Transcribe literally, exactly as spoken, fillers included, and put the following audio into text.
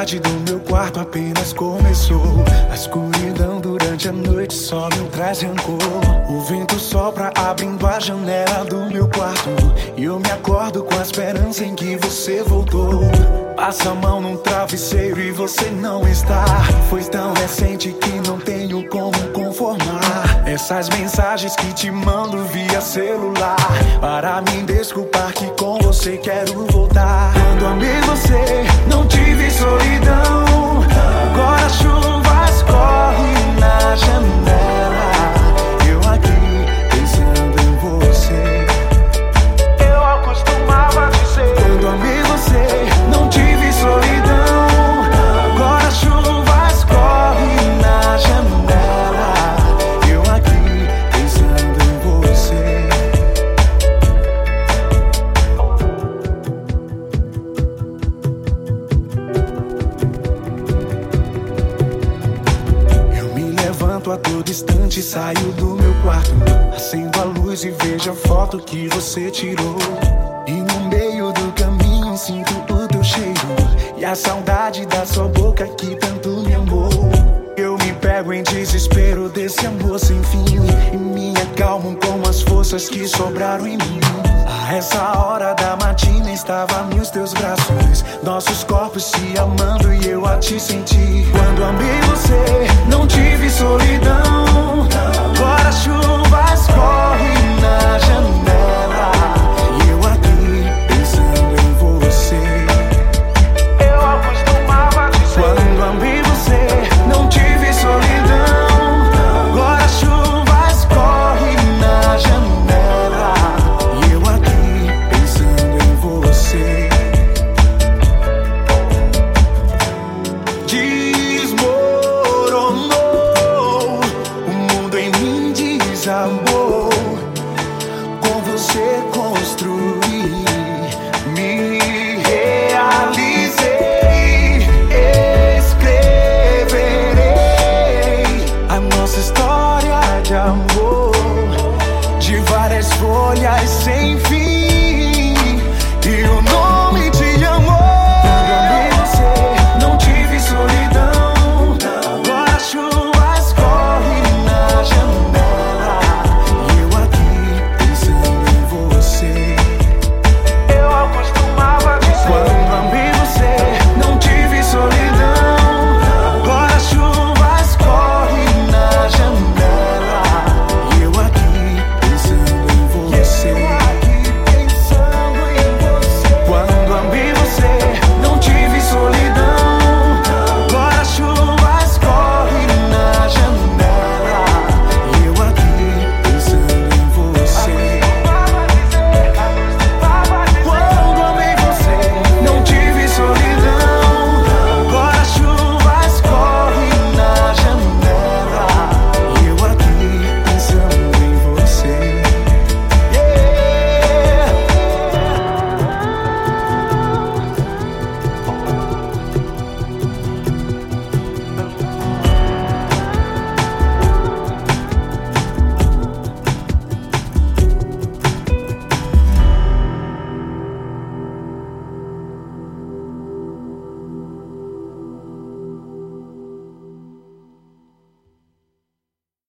saudade do meu quarto apenas começou. A escuridão durante a noite só me traz rancor. O vento sopra abrindo a janela do meu quarto, e eu me acordo com a esperança em que você voltou. Passa a mão num travesseiro e você não está. Foi tão recente que não tenho como conformar. Essas mensagens que te mando via celular, para me desculpar que com você quero voltar. Quando amei você, não tive solidão. Agora chuvas correm na janela, eu aqui pensando em você. Eu acostumava dizer, quando amei você, não tive solidão. Agora chuvas correm na janela, eu aqui pensando em você. Eu me levanto a todo instante, saio do meu quarto, acendo a luz e vejo a foto que você tirou. E no meio do caminho sinto o teu cheiro e a saudade da sua boca que tanto me amou. Eu me pego em desespero desse amor sem fim e me acalmo com as forças que sobraram em mim. A essa hora da matina estava nos teus braços, nossos corpos se amando e eu a te senti. Quando amei você, não tive solidão.